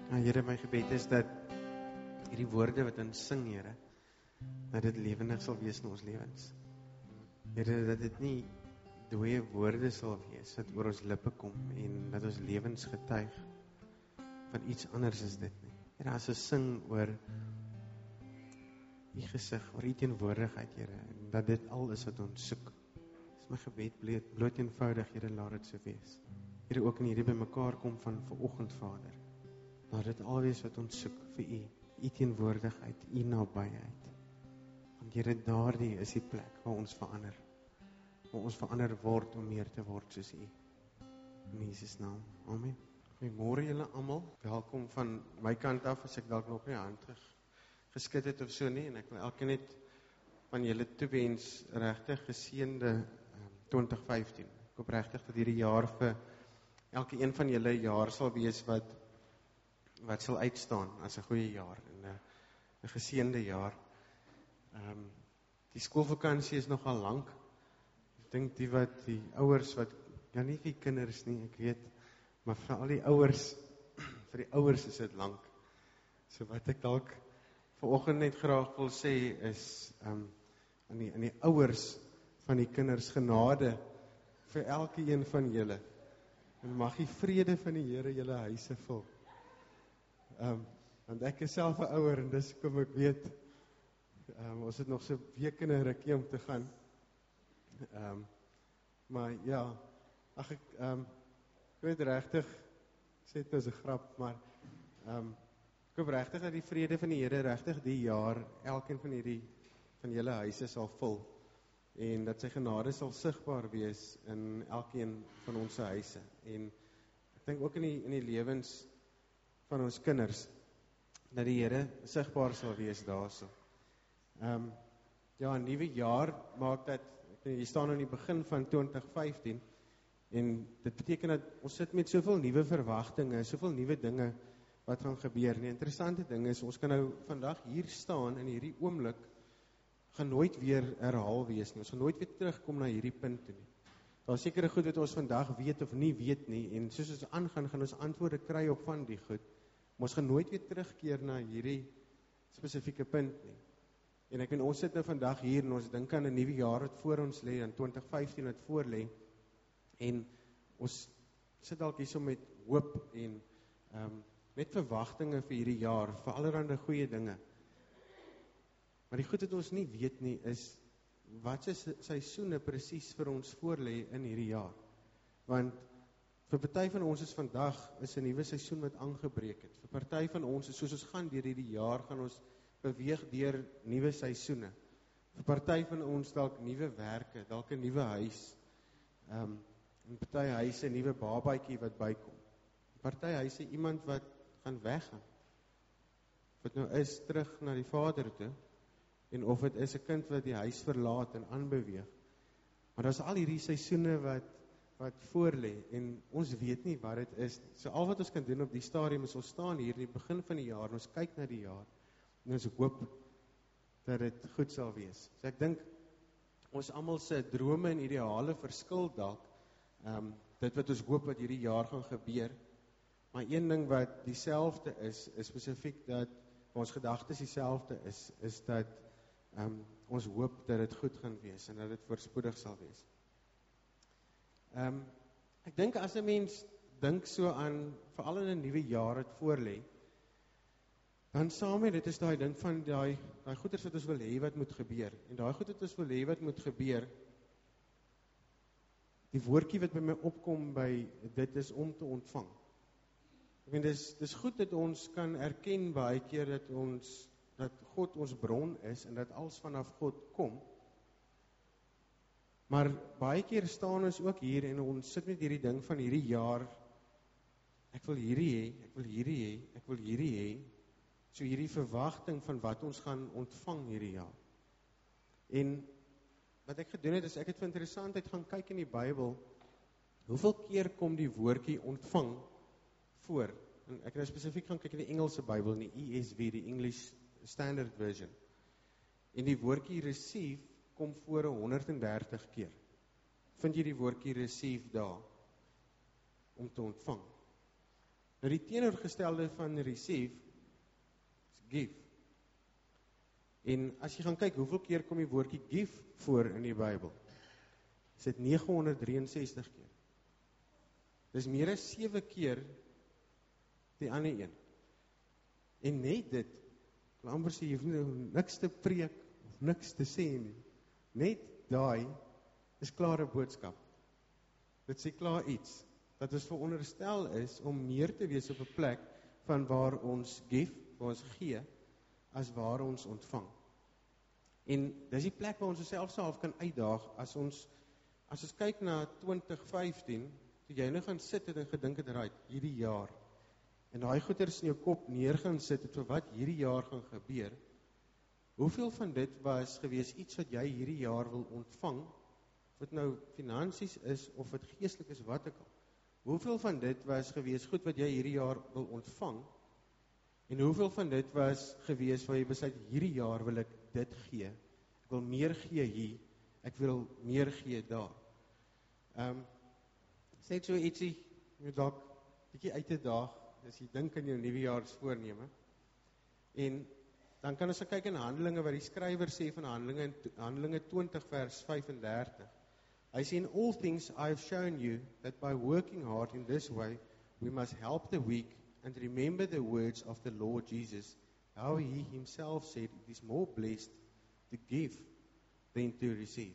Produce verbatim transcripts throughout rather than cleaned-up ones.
Ja, Here, my gebed is dat hierdie woorde wat ons sing, Here, dat dit lewendig sal wees in ons lewens. Here, dat dit nie dooie woorde sal wees wat oor ons lippe kom en dat ons lewens getuig van iets anders is dit nie. Here, as ons sing oor die gesig, oor die teenwoordigheid, Here, en dat dit al is wat ons soek. Dis my gebed, bloot, bloot eenvoudig, Here, laat dit so wees. Here, ook in hierdie by mekaar kom van vanoggend, Vader. Laat dit al wees wat ons soek vir U, U teenwoordigheid, U nabyheid. Want Here, daardie is die plek waar ons verander. Waar ons verander word om meer te word soos U. In Jesus naam. Amen. Goeiemôre julle almal. Welkom van my kant af, as ek dalk nog nie hand geskit het of so nie, en ek wil elkeen net van julle toewens regtig geseënde um, twintig vyftien. Ek hoop regtig dat hierdie jaar vir elke een van julle jaar sal wees wat wat sal uitstaan as 'n goeie jaar en 'n 'n geseënde jaar. Ehm um, die skoolvakansie is nogal lank. Ek dink die wat die ouers wat ja nie vir kinders nie, ek weet, maar vir al die ouers, vir die ouers is dit lank. So wat ek dalk vanoggend net graag wil sê is ehm um, aan die aan die ouers van die kinders genade vir elke een van julle. En mag die vrede van die Here julle huise vul. Um, want ek is self 'n ouer en dis kom ek weet um, ons het nog so week en 'n rukkie om te gaan. Um, maar ja, ag ek um, ek weet regtig sê dit is 'n grap, maar um, ek hoop regtig dat die vrede van die Here regtig die jaar elkeen van hierdie van julle huise sal vul en dat sy genade sal sigbaar wees in elkeen van ons huise. En ek dink ook in die in die lewens van ons kinders, dat die Here sigbaar sal wees daarso. Ehm um, ja, 'n nuwe jaar maak dat jy staan aan die begin van twintig vyftien en dit beteken dat ons sit met soveel nuwe verwagtinge, soveel nuwe dinge wat gaan gebeur. Die interessante ding is ons kan nou vandag hier staan in hierdie oomblik gaan nooit weer herhaal wees nie. Ons gaan nooit weer terugkom na hierdie punt toe nie. Daar is sekere goed wat ons vandag weet of nie weet nie en soos ons aangaan gaan ons antwoorde kry op van die goed. Maar ons gaan nooit weer terugkeer na hierdie spesifieke punt nie. En ek weet ons sit nou vandag hier en ons dink aan 'n nuwe jaar wat voor ons lê, in twintig vyftien wat voor lê. En ons sit dalk hierso met hoop en ehm um, met verwagtinge vir hierdie jaar, vir allerlei goeie dinge. Maar die goed wat ons nie weet nie is wat se seisoene presies vir ons voorlê in hierdie jaar. Want vir party van ons is vandag is 'n nuwe seisoen wat aangebreek het. Vir party van ons is soos ons gaan deur hierdie jaar gaan ons beweeg deur nuwe seisoene. Vir party van ons dalk nuwe werke, dalk 'n nuwe huis. Ehm um, en party huise 'n nuwe babatjie wat bykom. Party huise iemand wat gaan weggaan. Of dit nou is terug na die Vader toe en of dit is 'n kind wat die huis verlaat en aanbeweeg. Maar daar's al hierdie seisoene wat wat voor lê en ons weet nie wat dit is nie. So al wat ons kan doen op die stadium is ons staan hier in die begin van die jaar en ons kyk na die jaar en ons hoop dat dit goed sal wees. So ek dink ons almal se drome en ideale verskil dalk ehm um, dit wat ons hoop wat hierdie jaar gaan gebeur. Maar een ding wat dieselfde is, is spesifiek dat ons gedagtes dieselfde is, is dat um, ons hoop dat dit goed gaan wees en dat dit voorspoedig sal wees. Um, ek dink as 'n mens dink so aan, veral in 'n nuwe jaar wat voorlê, dan saam met dit is daai ding van daai daai goeders wat ons wil hê wat moet gebeur. En daai goed wat ons wil hê wat moet gebeur, die woordjie wat by my opkom by dit is om te ontvang. Ek meen, dis, dis goed dat ons kan erken baie keer dat ons, dat God ons bron is en dat alles vanaf God kom. Maar baie keer staan ons ook hier en ons sit met hierdie ding van hierdie jaar, ek wil hierdie hê, ek wil hierdie hê, ek wil hierdie hê, so hierdie verwagting van wat ons gaan ontvang hierdie jaar. En wat ek gedoen het, is ek het vir interessantheid gaan kyk in die Bybel, hoeveel keer kom die woordjie ontvang voor? En ek het nou spesifiek gaan kyk in die Engelse Bybel, in die E S V, die English Standard Version. En die woordjie receive kom voor honderd en dertig keer. Vind jy die woordjie receive daar? Om te ontvang. Nou die teenoorgestelde van receive is give. En as jy gaan kyk, hoeveel keer kom die woordjie give voor in die Bybel? Is dit nege honderd drie en sestig keer. Dis meer as sewe keer die ander een. En net dit, ek wil amper sê, jy hoef nie niks te preek, of niks te sê nie. Net daai is klare boodskap. Dit sê klaar iets, dat ons veronderstel is om meer te wees op 'n plek van waar ons give, waar ons gee, as waar ons ontvang. En dis die plek waar ons osself self kan uitdaag, as ons, as ons kyk na twintig vyftien, toe jy nou gaan sit het en gedink het, right, hierdie jaar, en daai goeders in jou kop neer gaan sit het vir wat hierdie jaar gaan gebeur, hoeveel van dit was gewees iets wat jy hierdie jaar wil ontvang, of dit nou finansies is, of dit geestelik is, wat ek al. Hoeveel van dit was gewees goed wat jy hierdie jaar wil ontvang, en hoeveel van dit was gewees waar jy besluit, hierdie jaar wil ek dit gee, ek wil meer gee hier, ek wil meer gee daar. Um, sê het so ietsie, jy dalk bietjie uit 'n dag, as jy dink aan jou nuwejaarsvoorneme, en dan kan ons kyk in Handelinge, wat die skrywer sê van Handelinge, Handelinge twintig vers vyf en dertig. Hy sê, in all things I have shown you, that by working hard in this way, we must help the weak, and remember the words of the Lord Jesus, how he himself said, it is more blessed to give than to receive.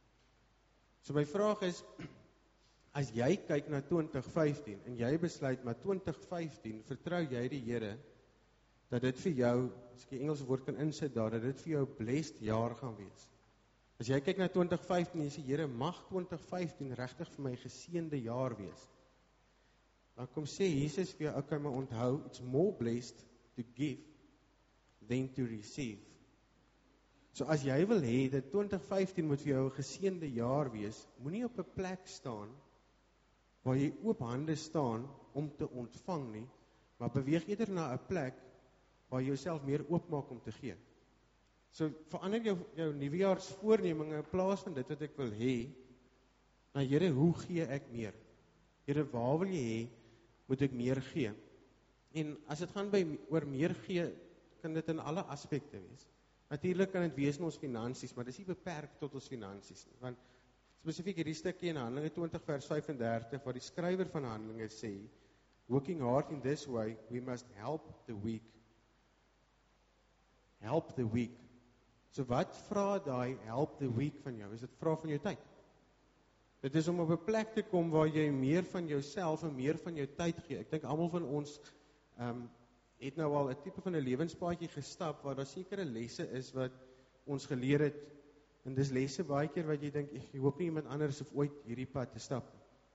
So my vraag is, as jy kyk na twintig vyftien, en jy besluit, maar twintig vyftien, vertrou jy die Here, dat dit vir jou, as ek die Engelse woord kan insit daar, dat dit vir jou blessed jaar gaan wees. As jy kyk na twintig vyftien, en jy sê, Here, mag twintig vyftien regtig vir my geseënde jaar wees. Dan kom sê Jesus vir jou, okay, maar onthou, it's more blessed to give than to receive. So as jy wil hê dat twintig vyftien moet vir jou 'n geseënde jaar wees, moenie op 'n plek staan waar jy oop hande staan om te ontvang nie, maar beweeg eerder na 'n plek waar jy jouself meer oopmaak om te gee. So verander jou jou nuwejaarsvoorneme in plaas van dit wat ek wil hê, na Here, hoe gee ek meer? Here, waar wil jy hê moet ek meer gee? En as dit gaan by oor meer gee, kan dit in alle aspekte wees. Natuurlik kan dit wees in ons finansies, maar dis nie beperk tot ons finansies nie. Want spesifiek hierdie stukkie in Handelinge twintig vers vyf en dertig, waar die skrywer van Handelinge sê, working hard in this way, we must help the weak. Help the weak. So wat vra daai help the weak van jou? Is dit vra van jou tyd? Dit is om op 'n plek te kom waar jy meer van jouself en meer van jou tyd gee. Ek dink almal van ons um, het nou al 'n tipe van 'n lewenspaadjie gestap, waar daar sekere lesse is wat ons geleer het, en dis lesse baie keer wat jy dink, ek hoop nie iemand anders hoef ooit hierdie pad te stap.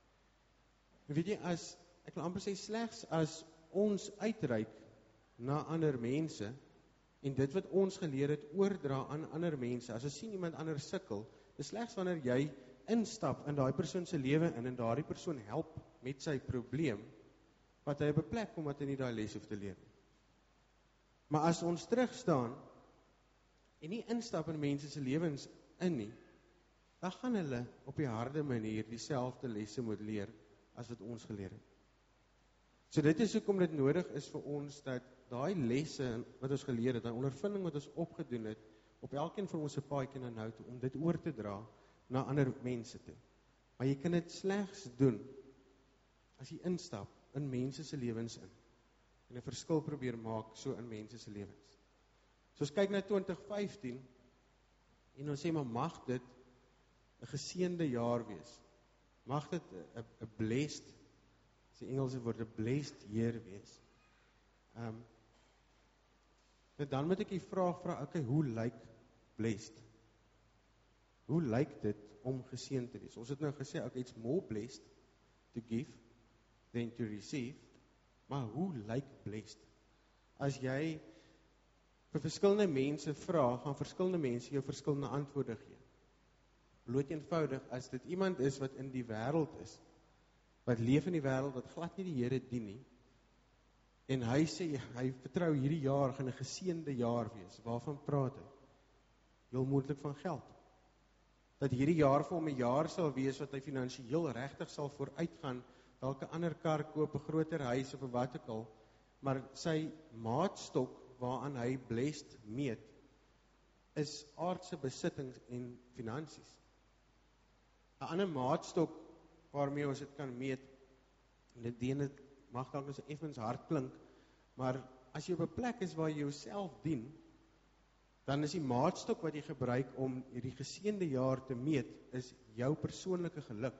En weet jy, as, ek wil amper sê, slegs as ons uitreik na ander mense, en dit wat ons geleer het oordra aan ander mense, as ons sien iemand anders sukkel, dis slegs wanneer jy instap in daai persoon se lewe in, en daardie persoon help met sy probleem, wat hy op 'n plek kom wat hy nie daai les hoef te leer nie. Maar as ons terugstaan en nie instap in mense se lewens in nie, dan gaan hulle op die harde manier dieselfde lesse moet leer as wat ons geleer het. So dit is hoekom dit nodig is vir ons dat daai lesse wat ons geleer het, daai ondervinding wat ons opgedoen het, op elkeen van ons se paadjie na nou toe, om dit oor te dra na ander mense toe. Maar jy kan dit slegs doen as jy instap in mense se lewens in, en 'n verskil probeer maak so in mense se lewens. So as kyk na twintig vyftien, en ons sê, maar mag dit 'n geseënde jaar wees. Mag dit 'n 'n blessed, is die Engelse woord, 'n blessed year wees. Um, dan moet ek die vraag vra, okay, hoe lyk blessed? Hoe lyk dit om geseënd te wees? Ons het nou gesê, okay, it's more blessed to give than to receive, maar hoe lyk blessed? As jy vir verskillende mense vra, gaan verskillende mense jou verskillende antwoorde gee. Bloot eenvoudig, as dit iemand is wat in die wêreld is, wat leef in die wêreld, wat glad nie die Here dien nie, en hy sê, hy vertrou hierdie jaar gaan 'n geseënde jaar wees, waarvan praat hy? Heel moontlik van geld. Dat hierdie jaar vir hom 'n jaar sal wees wat hy finansiëel regtig sal vooruitgaan dalk 'n ander kar koop, 'n groter huis of 'n wat ook al, maar sy maatstok waaraan hy blessed meet, is aardse besittings en finansies. 'n Ander maatstok waarmee ons dit kan meet, en dit dien dit mag dalk as effens hard klink, maar as jy op 'n plek is waar jy jouself dien, dan is die maatstok wat jy gebruik om hierdie geseënde jaar te meet, is jou persoonlike geluk.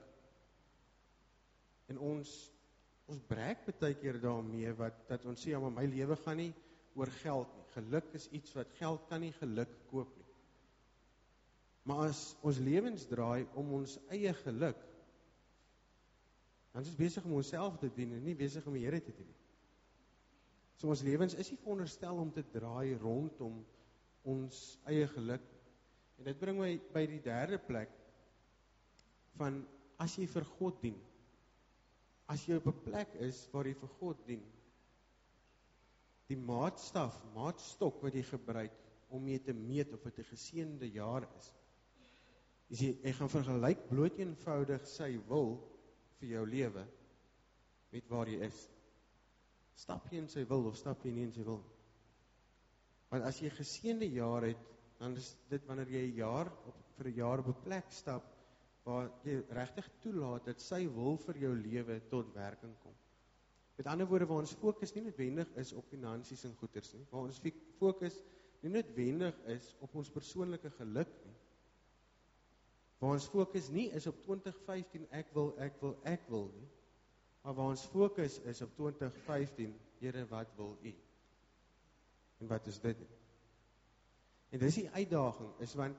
En ons ons breek baie keer daarmee wat dat ons sê, ja, maar my lewe gaan nie oor geld nie. Geluk is iets wat geld kan nie geluk koop nie. Maar as ons lewens draai om ons eie geluk, dan is ons besig om onsself te dien en nie besig om die Here te dien. So ons lewens is nie veronderstel om te draai rondom ons eie geluk. En dit bring my by die derde plek van as jy vir God dien. As jy op 'n plek is waar jy vir God dien, die maatstaf, maatstok wat jy gebruik om mee te meet of dit 'n geseënde jaar is, is jy, jy gaan vergelyk bloot eenvoudig sy wil vir jou lewe met waar jy is. Stap jy in sy wil of stap jy nie in sy wil? Want as jy 'n geseënde jaar het, dan is dit wanneer jy 'n jaar op, vir 'n jaar op 'n plek stap waar jy regtig toelaat dat sy wil vir jou lewe tot werking kom. Met ander woorde, waar ons fokus nie noodwendig is op finansies en goederes nie, waar ons fokus nie noodwendig is op ons persoonlike geluk nie, waar ons fokus nie is op twintig vyftien, ek wil, ek wil, ek wil nie, maar waar ons fokus is op twintig vyftien, Here, wat wil U? En wat is dit? En dis die uitdaging, is want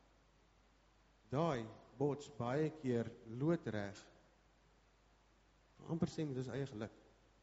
daai bots baie keer loodreg, amper sê met ons eie geluk.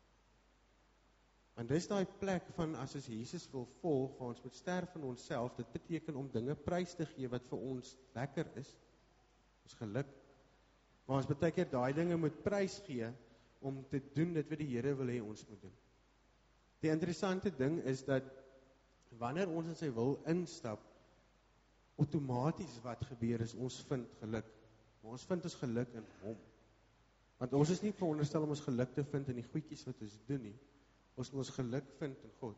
En dis daai plek van as ons Jesus wil volg, waar ons moet sterf van onsself, dit beteken om dinge prys te gee wat vir ons lekker is, ons geluk, maar ons baie keer daai dinge moet prys gee om te doen dit wat die Here wil hê ons moet doen. Die interessante ding is dat wanneer ons in sy wil instap, outomaties wat gebeur is, ons vind geluk. Maar ons vind ons geluk in hom. Want ons is nie veronderstel om ons geluk te vind in die goedjies wat ons doen nie. Ons moet ons geluk vind in God.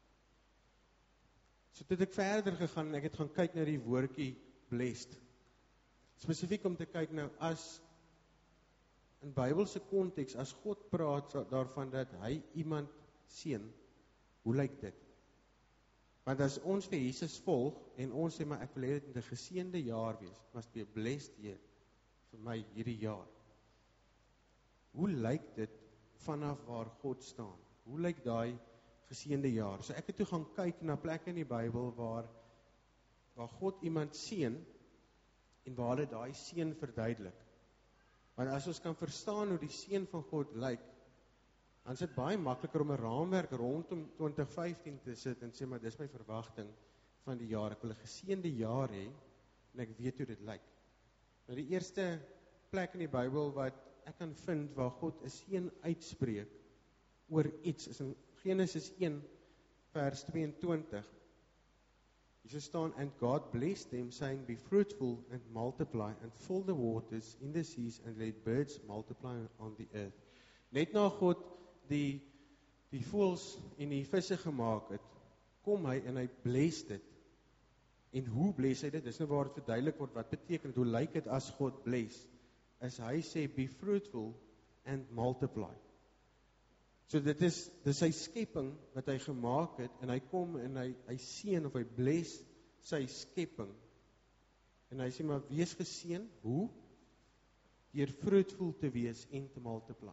So toe het ek verder gegaan en ek het gaan kyk na die woordjie blessed. Spesifiek om te kyk nou as in Bybelse konteks, as God praat daarvan dat hy iemand seën, hoe lyk dit? Want as ons vir Jesus volg, en ons sê, maar ek wil hê dit moet 'n geseënde jaar wees, must be a blessed year, vir my hierdie jaar. Hoe lyk dit vanaf waar God staan? Hoe lyk daai geseënde jaar? So ek het toe gaan kyk na plekke in die Bybel waar, waar God iemand seën, en waar dit daai seën verduidelik. Want as ons kan verstaan hoe die seën van God lyk, dan is dit baie makliker om 'n raamwerk rondom twintig vyftien te sit en sê, maar dis my verwagting van die jaar. Ek wil 'n geseënde jaar hê en ek weet hoe dit lyk. Nou die eerste plek in die Bybel wat ek kan vind waar God 'n seën uitspreek oor iets is in Genesis een vers tweeëntwintig. Hier staan, and God blessed them, saying, be fruitful and multiply and fill the waters in the seas and let birds multiply on the earth. Net na God die die voëls en die visse gemaak het, kom hy en hy bless dit. En hoe bless hy dit? Dis nou waar dit verduidelik word wat beteken, hoe lyk dit as God bless? As hy sê, be fruitful and multiply. So dit is, dit is sy skepping wat hy gemaak het, en hy kom en hy, hy seën of hy bless sy skepping. En hy sê, maar wees geseën, hoe? Deur fruitful te wees en te multiply.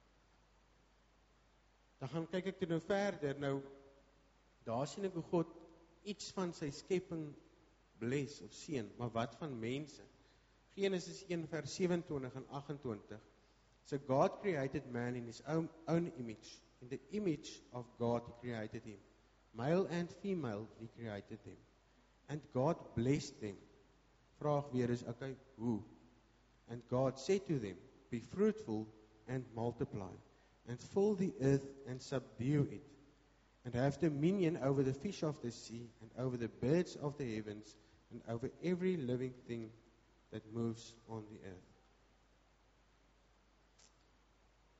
Dan gaan kyk ek toe nou verder, nou, daar sien ek hoe God iets van sy skepping bless of seën, maar wat van mense? Genesis een vers sewenentwintig en agentwintig. So God created man in his own, own image. In the image of God he created him. Male and female he created them. And God blessed them. Vraag weer is, okay, hoe? And God said to them, be fruitful and multiply, and fill the earth and subdue it, and have dominion over the fish of the sea, and over the birds of the heavens, and over every living thing that moves on the earth.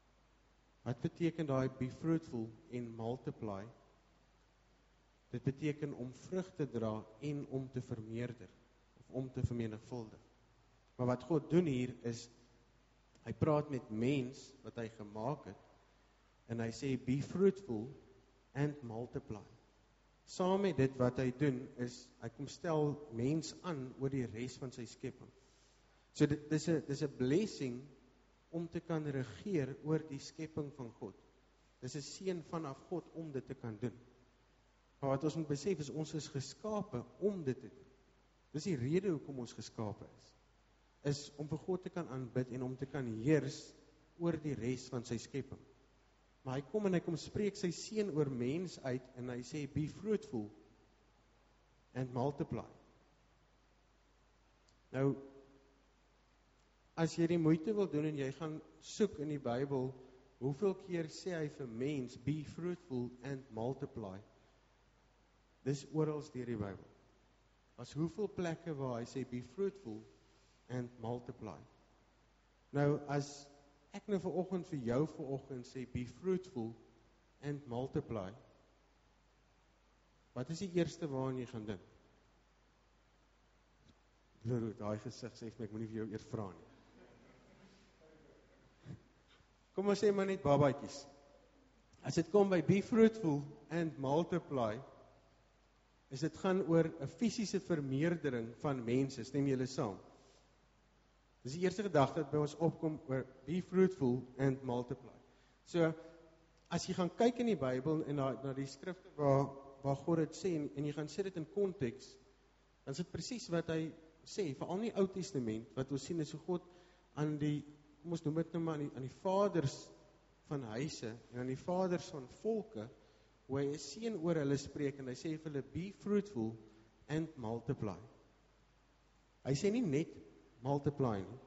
Wat beteken daai be fruitful en multiply? Dit beteken om vrug te dra en om te vermeerder, of om te vermenigvuldig. Maar wat God doen hier is, hy praat met mens wat hy gemaak het, en hy sê, be fruitful and multiply. Saam met dit wat hy doen, is, hy kom stel mens aan oor die res van sy skepping. So dit is 'n dis 'n blessing om te kan regeer oor die skepping van God. Dis 'n seën vanaf God om dit te kan doen. Maar wat ons moet besef is, ons is geskape om dit te doen. Dis die rede hoekom ons geskape is. Is om vir God te kan aanbid en om te kan heers oor die res van sy skepping. Maar hy kom en hy kom spreek sy seën oor mens uit en hy sê, be fruitful and multiply. Nou, as jy die moeite wil doen en jy gaan soek in die Bybel, hoeveel keer sê hy vir mens, be fruitful and multiply? Dis oral deur die Bybel. As hoeveel plekke waar hy sê, be fruitful and multiply. Nou, as ek nou vanoggend vir jou vanoggend sê, be fruitful and multiply, wat is die eerste waaraan jy gaan dink? Daai gesig sê vir my, ek moet nie vir jou eers vra nie. Kom ons sê maar net babaatjies. As dit kom by be fruitful and multiply, is dit gaan oor 'n fisiese vermeerdering van mense, stem julle saam? Dis die eerste gedagte wat by ons opkom oor be fruitful and multiply. So, as jy gaan kyk in die Bybel en na, na die skrifte waar, waar God dit sê, en, en jy gaan sê dit in konteks, dan is dit presies wat hy sê, veral in die Ou Testament, wat ons sien is hoe God aan die, kom ons noem dit nou maar, aan die, aan die vaders van huise, en aan die vaders van volke, hoe hy 'n seën oor hulle spreek, en hy sê vir hulle, be fruitful and multiply. Hy sê nie net multiply nie.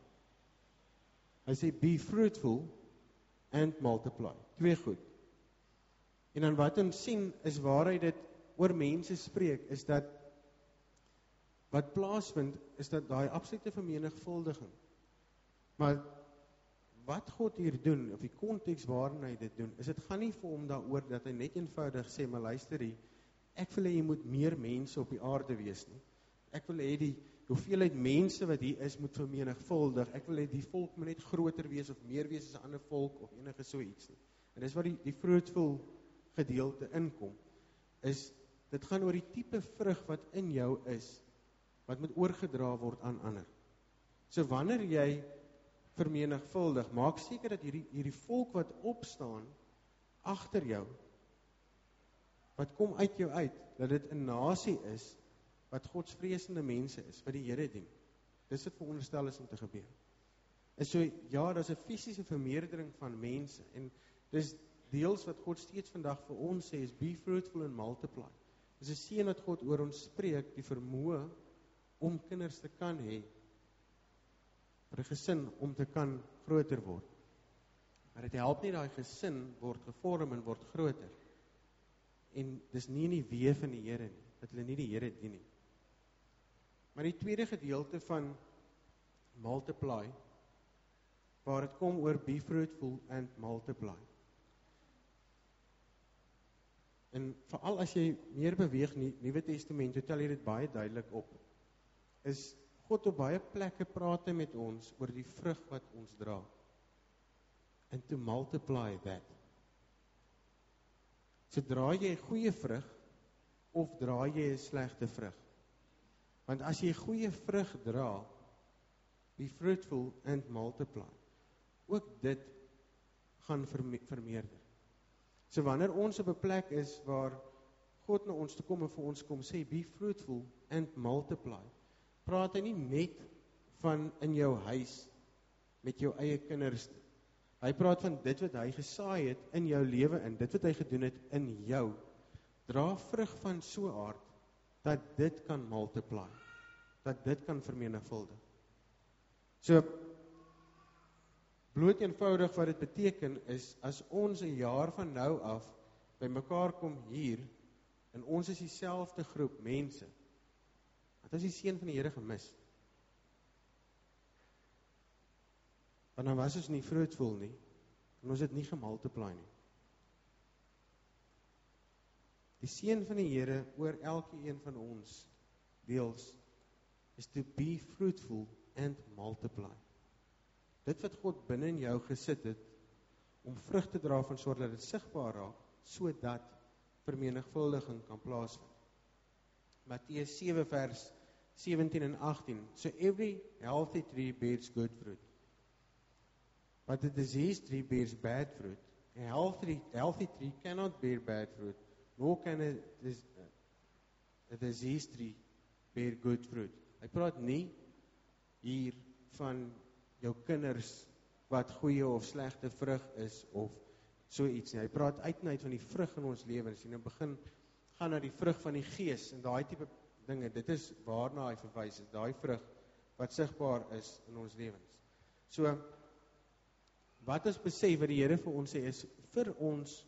Hy sê, be fruitful and multiply. Twee goed. En dan wat ons sien, is waar hy dit oor mense spreek, is dat, wat plaasvind, is dat daai absolute vermenigvuldiging. Maar, wat God hier doen, of die konteks waarin hy dit doen, is dit gaan nie vir hom daaroor dat hy net eenvoudig sê, maar luister hier, ek wil hê jy moet meer mense op die aarde wees nie. Ek wil hê die hoeveelheid mense wat hier is, moet vermenigvuldig. Ek wil hê die volk moet net groter wees, of meer wees as 'n ander volk, of enige so iets nie. En dis wat die, die fruitful gedeelte inkom, is, dit gaan oor die tipe vrug wat in jou is, wat moet oorgedra word aan ander. So wanneer jy vermenigvuldig, maak seker dat hierdie, hierdie volk wat opstaan, agter jou, wat kom uit jou uit, dat dit 'n nasie is, wat godsvreesende mense is, wat die Here dien. Dis wat veronderstel is om te gebeur. En so, ja, daar is 'n fisiese vermeerdering van mense, en dis deels wat God steeds vandag vir ons sê, is be fruitful and multiply. Dis 'n seën wat God oor ons spreek, die vermoë om kinders te kan hê, vir 'n gesin om te kan groter word. Maar dit help nie, daai gesin word gevorm en word groter. En dis nie in die weë van die Here nie, dat hulle nie die Here dien nie. Maar die tweede gedeelte van multiply, waar dit kom oor be fruitful and multiply. En veral as jy meer beweeg in die Nuwe Testament, tel jy dit baie duidelik op, is God op baie plekke praat hy met ons oor die vrug wat ons dra. And to multiply that. So dra jy goeie vrug, of dra jy 'n slegte vrug? Want as jy goeie vrug dra, be fruitful and multiply, ook dit gaan verme vermeerder. So wanneer ons op 'n plek is waar God na ons toe kom en vir ons kom sê, be fruitful and multiply, praat hy nie net van in jou huis, met jou eie kinders. Hy praat van dit wat hy gesaai het in jou lewe in, dit wat hy gedoen het in jou. Dra vrug van so 'n aard, dat dit kan multiply, dat dit kan vermenigvuldig. So, bloot eenvoudig wat dit beteken is, as ons 'n jaar van nou af by mekaar kom hier, en ons is dieselfde groep mense, wat is die seën van die Here gemis? Want dan was ons nie fruitful nie, en ons het nie gemultiply nie. Die seën van die Here oor elke een van ons deels is to be fruitful and multiply. Dit wat God binne in jou gesit het, om vrug te dra van soort dat dit sigbaar raak, sodat vermenigvuldiging kan plaasvind. Matteus sewe vers sewentien en agttien. So every healthy tree bears good fruit, but a diseased tree bears bad fruit. A healthy, healthy tree cannot bear bad fruit, nor can a, a diseased tree bear good fruit. Hy praat nie hier van jou kinders wat goeie of slegte vrug is of so iets nie. Hy praat uit en uit van die vrug in ons lewens en hy begin gaan na die vrug van die gees en daai tipe dinge. Dit is waarna hy verwys, is daai vrug wat sigbaar is in ons lewens. So wat ons besef wat die Here vir ons sê is vir ons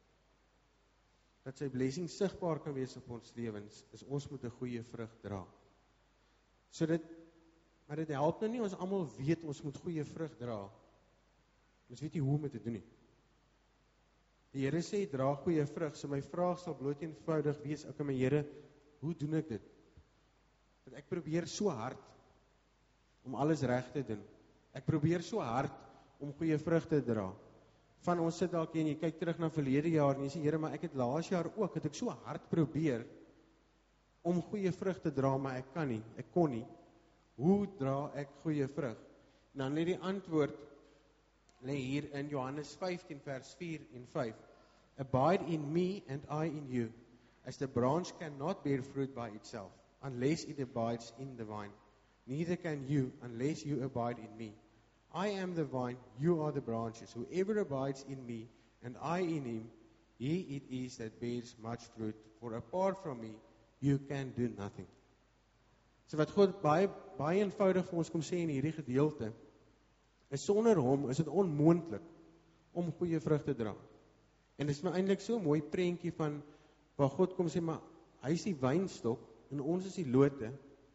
dat sy blessing sigbaar kan wees op ons lewens, is ons moet 'n goeie vrug dra. So dit maar dit help nou nie ons almal weet ons moet goeie vrug dra. Ons weet nie hoe om dit te doen nie. Die Here sê dra goeie vrug. So my vraag sal bloot eenvoudig wees, ek my Here, hoe doen ek dit? Want ek probeer so hard om alles reg te doen. Ek probeer so hard om goeie vrug te dra. Van ons sit dalk en jy kyk terug na verlede jaar en jy sê Here, maar ek het laas jaar ook het ek so hard probeer om goeie vrug te dra, maar ek kan nie, ek kon nie. Hoe dra ek goeie vrug? Dan net die antwoord lê hier in Johannes vyftien vers vier en vyf. Abide in me and I in you, as the branch cannot bear fruit by itself, unless it abides in the vine. Neither can you, unless you abide in me. I am the vine, you are the branches. Whoever abides in me, and I in him, he it is that bears much fruit. For apart from me, you can do nothing. So wat God baie, baie eenvoudig vir ons kom sê in hierdie gedeelte, is sonder hom is dit onmoontlik om goeie vrug te dra. En dit is my eintlik so 'n mooi prentjie van waar God kom sê, maar hy is die wynstok en ons is die lote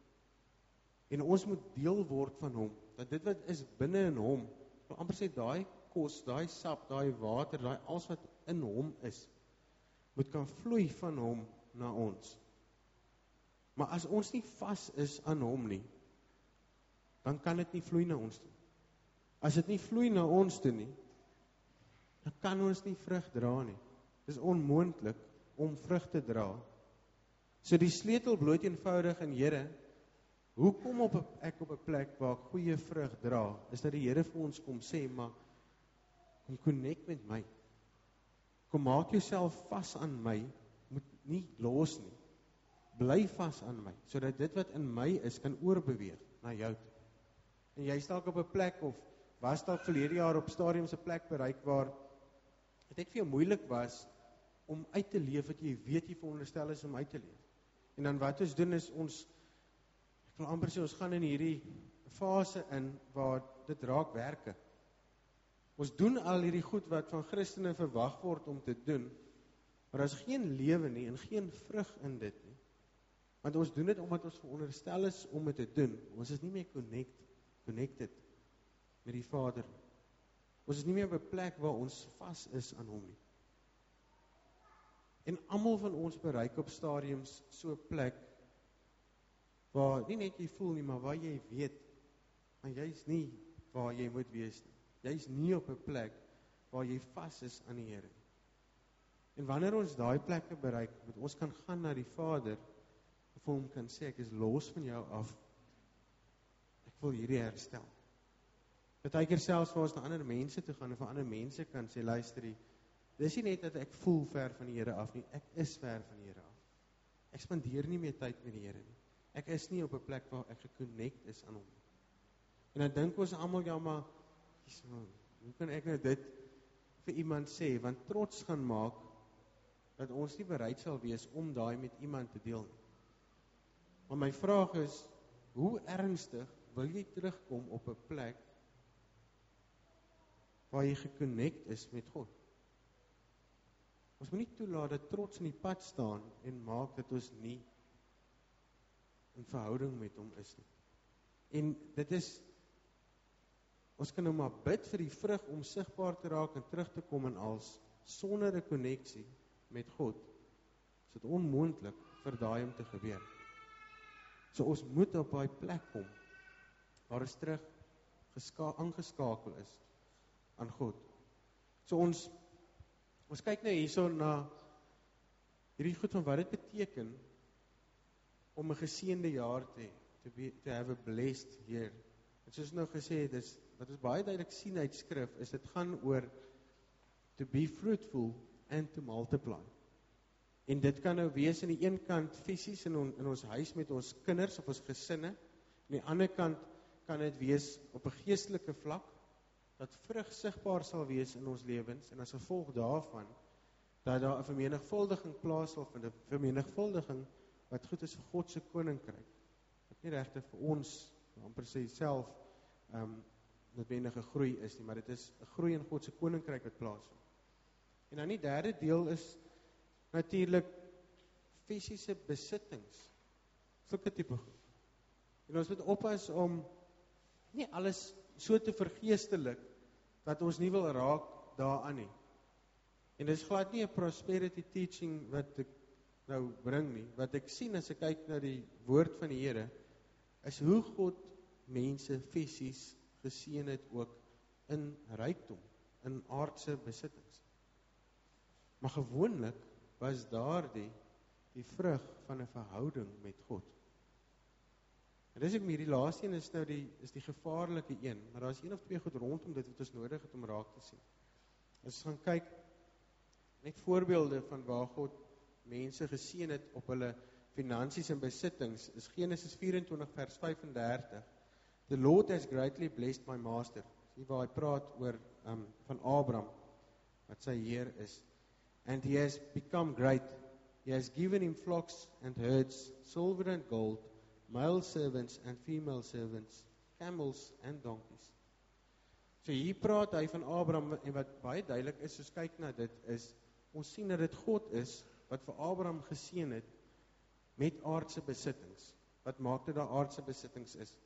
en ons moet deel word van hom. Dat dit wat is binne in hom, ek wil amper sê daai kos, daai sap, daai water, daai alles wat in hom is, moet kan vloei van hom na ons. Maar as ons nie vas is aan hom nie, dan kan dit nie vloei na ons toe. As dit nie vloei na ons toe nie, dan kan ons nie vrug dra nie. Dit is onmoontlik om vrug te dra. So die sleutel bloot eenvoudig in Here, hoekom op ek op 'n plek waar ek goeie vrug dra, is dat die Here vir ons kom sê, maar kom connect met my. Kom maak jouself vas aan my, moet nie los nie. Bly vas aan my, sodat dit wat in my is, kan oorbeweeg na jou toe. En jy is dalk op 'n plek, of was dalk verlede jaar op stadiums 'n plek bereik, waar het net vir jou moeilik was, om uit te leef, wat jy weet jy veronderstel is om uit te leef. En dan wat ons doen is, ons, ek wil amper sê, ons gaan in hierdie fase in, waar dit raak werke. Ons doen al hierdie goed, wat van Christene verwag word om te doen, maar daar is geen lewe nie, en geen vrug in dit nie. Want ons doen dit omdat ons veronderstel is om dit te doen. Ons is nie meer connect, connected met die Vader. Ons is nie meer op 'n plek waar ons vas is aan hom nie. En almal van ons bereik op stadiums so 'n plek waar nie net jy voel nie, maar waar jy weet, maar jy is nie waar jy moet wees nie. Jy is nie op 'n plek waar jy vas is aan die Here. En wanneer ons daai plekke bereik, moet ons kan gaan na die Vader, of vir hom kan sê, ek is los van jou af. Ek wil hierdie herstel. Partykeer selfs waar ons na ander mense toe gaan, en vir ander mense kan sê, luister die, dis nie net dat ek voel ver van die Here af nie, ek is ver van die Here af. Ek spandeer nie meer tyd met die Here nie. Ek is nie op 'n plek waar ek geconnect is aan hom. En dan dink ons almal, ja maar, hoe kan ek nou dit vir iemand sê, want trots gaan maak, dat ons nie bereid sal wees om daai met iemand te deel nie. Maar my vraag is, hoe ernstig wil jy terugkom op 'n plek waar jy geconnect is met God? Ons moet nie toelaat dat trots in die pad staan en maak dat ons nie in verhouding met hom is nie. En dit is ons kan nou maar bid vir die vrug om sigbaar te raak en terug te kom en als sonder 'n koneksie met God, is dit onmoontlik vir daai om te gebeur. So ons moet op daai plek kom, waar ons terug geska- aangeskakel is aan God. So ons, ons kyk nou hierso na hierdie goed van wat dit beteken om 'n geseënde jaar te hê, to be, to have a blessed year. En soos nou gesê het, is, wat ons baie duidelik sien uit skrif, is dit gaan oor to be fruitful and to multiply. En dit kan nou wees aan die een kant fisies in, on, in ons huis met ons kinders of ons gesinne, aan die ander kant kan dit wees op 'n geestelike vlak, dat vrug sigbaar sal wees in ons lewens, en as gevolg daarvan, dat daar 'n vermenigvuldiging plaasvind, vind 'n vermenigvuldiging wat goed is vir God se koninkryk. Wat nie regtig vir ons, amper sê self, um, noodwendige groei is nie, maar dit is 'n groei in God se koninkryk wat plaasvind. En dan die derde deel is natuurlik fisiese besittings. Sulke tipe goed. En ons moet oppas om nie alles so te vergeestelik, dat ons nie wil raak daaraan nie. En dit is glad nie 'n prosperity teaching wat ek nou bring nie. Wat ek sien as ek kyk na die woord van die Here, is hoe God mense fisies geseën het ook in rykdom, in aardse besittings. Maar gewoonlik was daardie die vrug van 'n verhouding met God. En dis ek meer, die laaste een is nou die, is die gevaarlike een, maar daar is een of twee goed rondom dit wat ons nodig het om raak te sien. As ons gaan kyk, net voorbeelde van waar God mense geseën het op hulle finansies en besittings, is Genesis vyf-en-twintig vers vyf en dertig. The Lord has greatly blessed my master. Hier waar hy praat oor um, van Abraham, wat sy Heer is. And he has become great. He has given him flocks and herds, silver and gold, male servants and female servants, camels and donkeys. So hier praat hy van Abraham, en wat baie duidelik is, as kyk na dit, is, ons sien dat dit God is, wat vir Abraham geseën het, met aardse besittings. Wat maak dit dat aardse besittings is?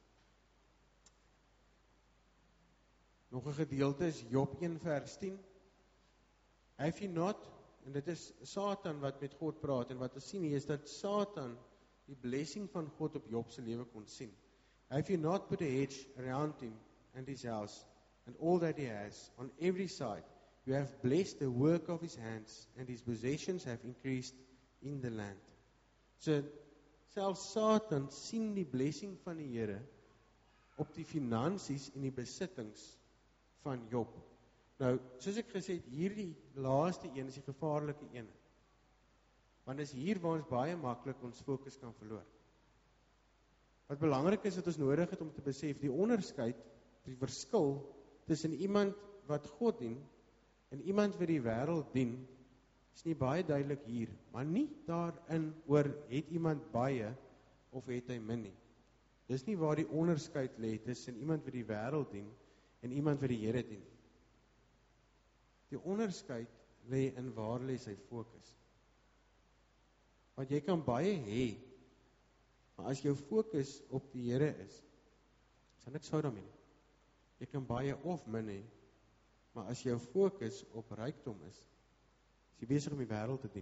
Nog 'n gedeelte is Job een vers tien. Have you not, en dit is Satan wat met God praat, en wat ons sien hier is dat Satan die blessing van God op Job se lewe kon sien. Have you not put a hedge around him and his house, and all that he has, on every side? You have blessed the work of his hands, and his possessions have increased in the land. So, selfs Satan sien die blessing van die Here op die finansies en die besittings van Job. Nou, soos ek gesê het, hierdie laaste een is die gevaarlike een. Want is hier waar ons baie maklik ons fokus kan verloor. Wat belangrik is, wat ons nodig het om te besef, die onderskeid, die verskil tussen iemand wat God dien en iemand wat die wêreld dien, is nie baie duidelik hier, maar nie daarin oor het iemand baie of het hy min nie. Dis nie waar die onderskeid lê tussen iemand wat die wêreld dien en iemand wat die Here dien. Die onderskeid lê in waar lê sy fokus. Want jy kan baie hê, maar as jou fokus op die Here is, is daar niks fout daarmee nie. Jy kan baie of min hê, maar as jou fokus op rykdom is, is jy besig om die wêreld te dien.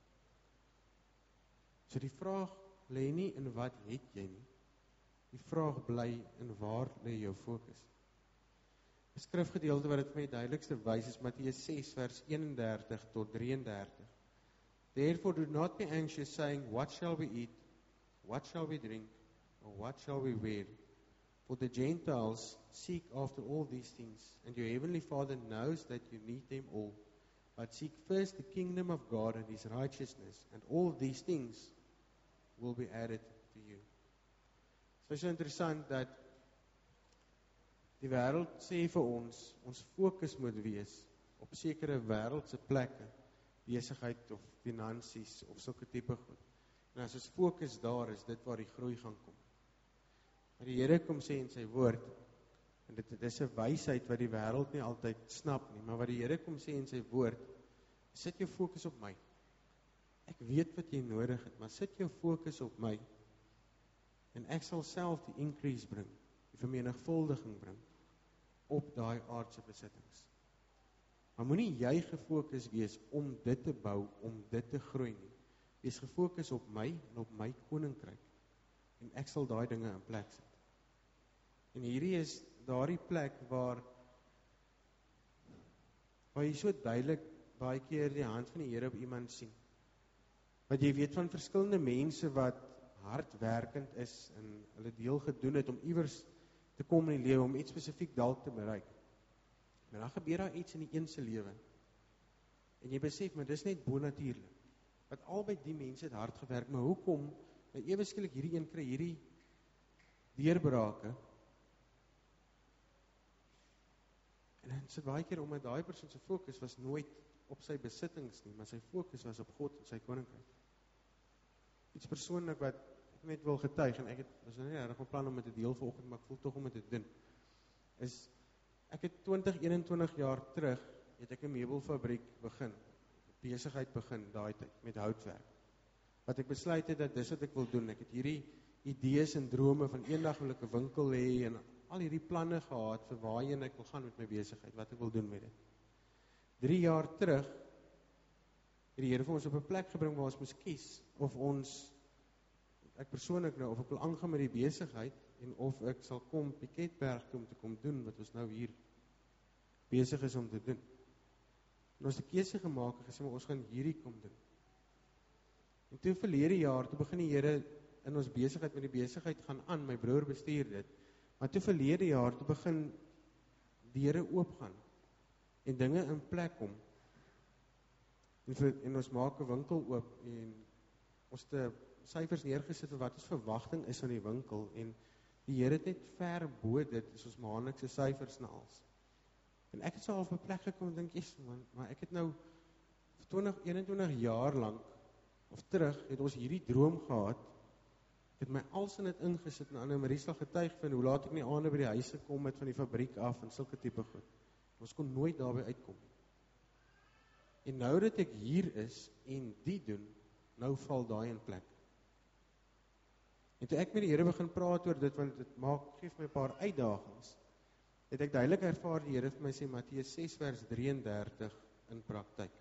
So die vraag lê nie in wat het jy nie. Die vraag bly in waar lê jou fokus. 'n Skrifgedeelte wat dit vir my duidelikste wys is Matteus ses vers eenendertig tot drieëndertig. Therefore do not be anxious, saying, what shall we eat, what shall we drink, or what shall we wear? For the Gentiles seek after all these things, and your heavenly Father knows that you need them all. But seek first the kingdom of God and his righteousness, and all these things will be added to you. So is interessant dat die wêreld sê vir ons, ons fokus moet wees op sekere wêreldse plekke, besigheid of finansies of sulke tipe goed. En as ons fokus daar is, dit waar die groei gaan kom. Maar die Here kom sê in sy woord, en dit, dit is 'n wysheid wat die wêreld nie altyd snap nie, maar wat die Here kom sê in sy woord, sit jou fokus op my. Ek weet wat jy nodig het, maar sit jou fokus op my, en ek sal self die increase bring, die vermenigvuldiging bring. op daai aardse besittings. Maar moenie jy gefokus wees om dit te bou, om dit te groei nie. Wees gefokus op my en op my koninkryk. En ek sal daai dinge in plek sit. En hierdie is daardie plek waar waar jy so duidelik baie keer die hand van die Here op iemand sien. Wat jy weet van verskillende mense wat hardwerkend is en hulle deel gedoen het om iewers te kom in die lewe, om iets spesifiek dalk te bereik. Maar dan gebeur daar iets in die een se lewe. En jy besef, maar dis net bonatuurlik. Want albei die mense het hard gewerk, maar hoekom nou ewe skielik hierdie een kry hierdie deurbrake? En dan sit baie keer omdat daai persoon se fokus was nooit op sy besittings nie, maar sy fokus was op God en sy koninkryk. Iets persoonlik wat ek net wil getuig, en ek het, was nou nie reg van plan om dit te deel vanoggend, maar ek voel tog om dit te doen, is, ek het twintig, eenentwintig jaar terug, het ek 'n meubelfabriek begin, besigheid begin, daai tyd, met houtwerk. Wat ek besluit het, dat dis wat ek wil doen, ek het hierdie idees en drome van eendag wil ek 'n winkel hê, en al hierdie planne gehad, vir waarheen ek wil gaan met my besigheid, wat ek wil doen met dit. Drie jaar terug, het die Here vir ons op 'n plek gebring waar ons moes kies, of ons, ek persoonlik nou, of ek wil aangaan met die besigheid, en of ek sal kom Piketberg toe om te kom doen, wat ons nou hier besig is om te doen. En ons het 'n keuse gemaak, en gesê, maar ons gaan hierdie kom doen. En toe verlede jaar, toe begin die Here in ons besigheid, met die besigheid gaan aan, my broer bestuur dit, maar toe verlede jaar, toe begin deure oopgaan, en dinge in plek kom, en, vir, en ons maak 'n winkel oop, en ons het syfers neergesit vir wat ons verwagting is van die winkel, en die Here het net ver bo dit, is ons maandelikse syfers na als. En ek het so op 'n plek gekom en dink, yes, man, maar ek het nou twintig, eenentwintig jaar lank, of terug, het ons hierdie droom gehad, ek het my als in dit ingesit, en Anne Marie sal getuig van hoe laat ek in die aande by die huis gekom het van die fabriek af, en sulke tipe goed. Ons kon nooit daarby uitkom. En nou dat ek hier is, en die doen, nou val daai in plek. En toe ek met die Here begin praat oor dit, want dit maak, geef my 'n paar uitdagings, het ek duidelik ervaar, die Here vir my sê, Matteus ses vers drieëndertig in praktyk.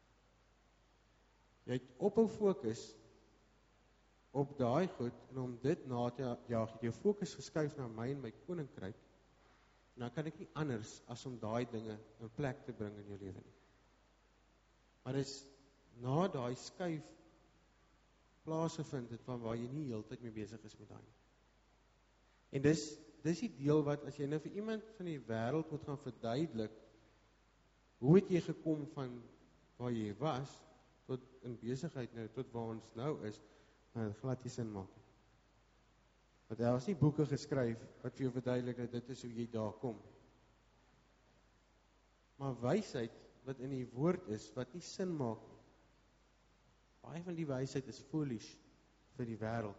Jy het ophou fokus op daai goed, en om dit na te jaag, het jou fokus geskuif na my en my koninkryk, en dan kan ek nie anders as om daai dinge in plek te bring in jou lewe nie. Maar dis na daai skuif plaasgevind het, van waar jy nie heeltyd mee besig is met daai nie. En dis, dis die deel wat, as jy nou vir iemand van die wêreld moet gaan verduidelik, hoe het jy gekom van waar jy was, tot in besigheid nou, tot waar ons nou is, maar dit glad nie sin maak. Want daar was nie boeke geskryf, wat vir jou verduidelik, dat dit is hoe jy daar kom. Maar wysheid, wat in die woord is, wat nie sin maak nie. Baie van die wysheid is foolish vir die wêreld.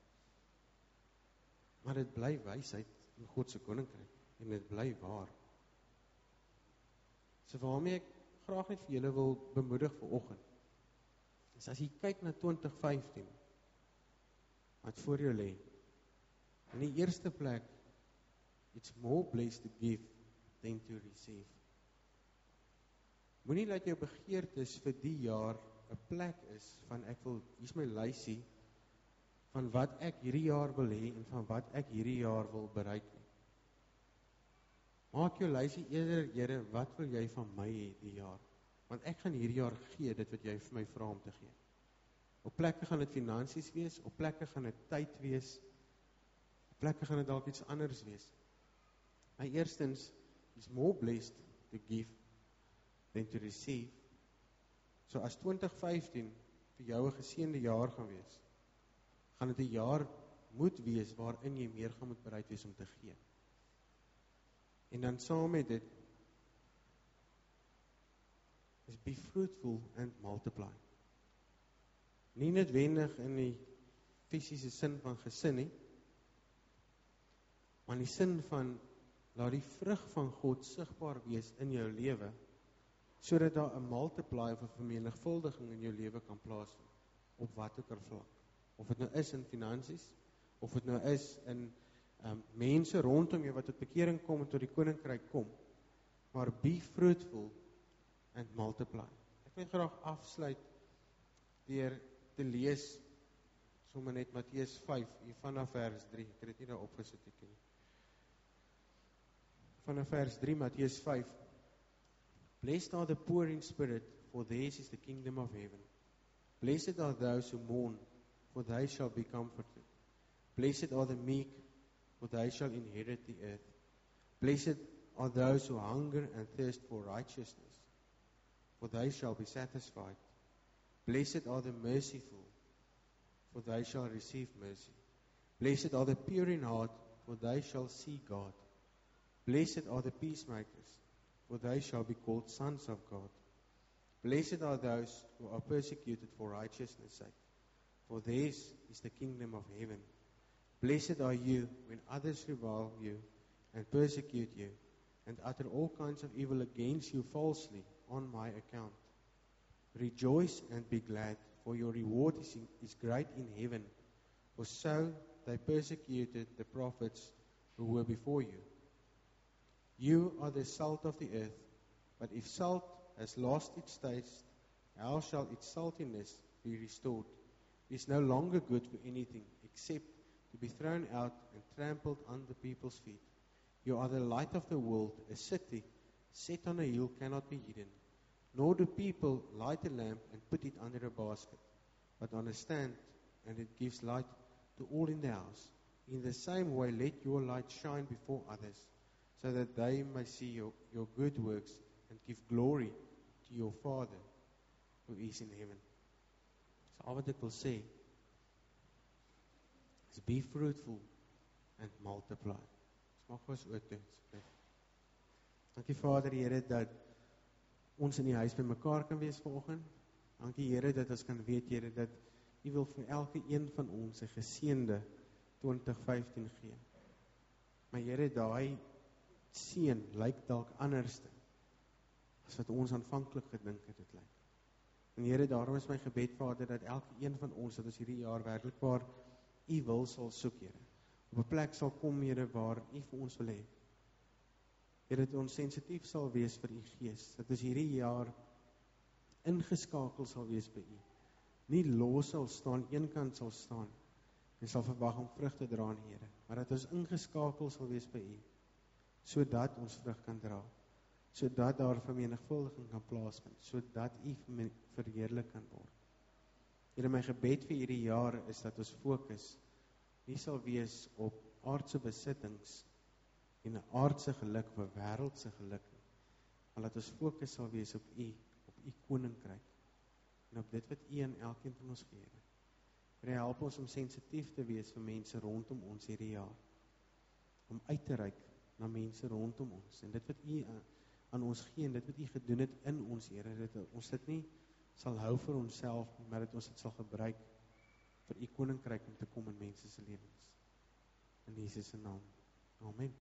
Maar dit bly wysheid in God se koninkryk, en dit bly waar. So waarmee ek graag net vir julle wil bemoedig vanoggend, is as jy kyk na twintig vyftien, wat voor jou lê, in die eerste plek, it's more blessed to give than to receive. Moenie laat jou begeertes vir die jaar 'n plek is van ek wil, hier's my lysie van wat ek hierdie jaar wil hê en van wat ek hierdie jaar wil bereik nie. Maak jou lysie eerder, Here, wat wil jy van my hê die jaar? Want ek gaan hierdie jaar gee dit wat jy vir my vra om te gee. Op plekke gaan dit finansies wees, op plekke gaan dit tyd wees, op plekke gaan dit dalk iets anders wees. Maar eerstens, is more blessed to give than to receive. So as twintig vyftien vir jou 'n geseënde jaar gaan wees, gaan dit 'n jaar moet wees waarin jy meer gaan moet bereid wees om te gee. En dan saam met dit is be fruitful and multiply. Nie noodwendig in die fisiese sin van gesin nie, maar in die sin van laat die vrug van God sigbaar wees in jou lewe, sodat daar 'n multiply of 'n vermenigvuldiging in jou lewe kan plaasvind, op wat ook al vlak. Of dit nou is in finansies, of dit nou is in um, mense rondom jou wat tot bekering kom en tot die koninkryk kom. Maar be fruitful and multiply. Ek wil graag afsluit deur te lees sommer net Matteus vyf, hier vanaf vers drie. Ek het dit nie daar opgesit ek nie. Vanaf vers drie, Matteus vyf. Blessed are the poor in spirit, for theirs is the kingdom of heaven. Blessed are those who mourn, for they shall be comforted. Blessed are the meek, for they shall inherit the earth. Blessed are those who hunger and thirst for righteousness, for they shall be satisfied. Blessed are the merciful, for they shall receive mercy. Blessed are the pure in heart, for they shall see God. Blessed are the peacemakers, for they shall be called sons of God. Blessed are those who are persecuted for righteousness' sake, for theirs is the kingdom of heaven. Blessed are you when others revile you and persecute you, and utter all kinds of evil against you falsely on my account. Rejoice and be glad, for your reward is, in, is great in heaven, for so they persecuted the prophets who were before you. You are the salt of the earth, but if salt has lost its taste, how shall its saltiness be restored? It is no longer good for anything except to be thrown out and trampled under people's feet. You are the light of the world. A city set on a hill cannot be hidden. Nor do people light a lamp and put it under a basket, but on a stand, and it gives light to all in the house. In the same way, let your light shine before others, so that they may see your, your good works and give glory to your Father who is in heaven. So al wat ek wil sê is be fruitful and multiply. Ons mag ons oortoe. Dankie Vader, Here, dat ons in die huis by mekaar kan wees vanoggend. Dankie Here dat ons kan weet, Here, dat U wil vir elke een van ons 'n geseënde twintig vyftien gee. Maar Here, daai seën lyk dalk anderste as wat ons aanvanklik gedink het dit lyk. En Here, daarom is my gebed, Vader, dat elke een van ons, dat ons hierdie jaar werklikwaar U wil sal soek, Here. Op 'n plek sal kom, Here, waar U vir ons wil hê. Here, dat ons sensitief sal wees vir U Gees, dat ons hierdie jaar ingeskakel sal wees by U. Nie los sal staan, eenkant sal staan, en sal verwag om vrug te dra aan Here, maar dat ons ingeskakel sal wees by U, sodat ons vrug kan dra, sodat daar vermenigvuldiging kan plaasvind, sodat U verheerlik kan word. Here, my gebed vir hierdie jaar is dat ons fokus nie sal wees op aardse besittings en 'n aardse geluk of 'n wêreldse geluk nie, maar dat ons fokus sal wees op U, op U koninkryk en op dit wat U aan elkeen van ons gee. Here, help ons om sensitief te wees vir mense rondom ons hierdie jaar, om uit te reik na mense rondom ons en dit wat U aan ons gee en dit wat U gedoen het in ons, Here, dat ons dit nie sal hou vir onsself, maar dat ons dit sal gebruik vir U koninkryk om te kom in mense se lewens. In Jesus se naam. Amen.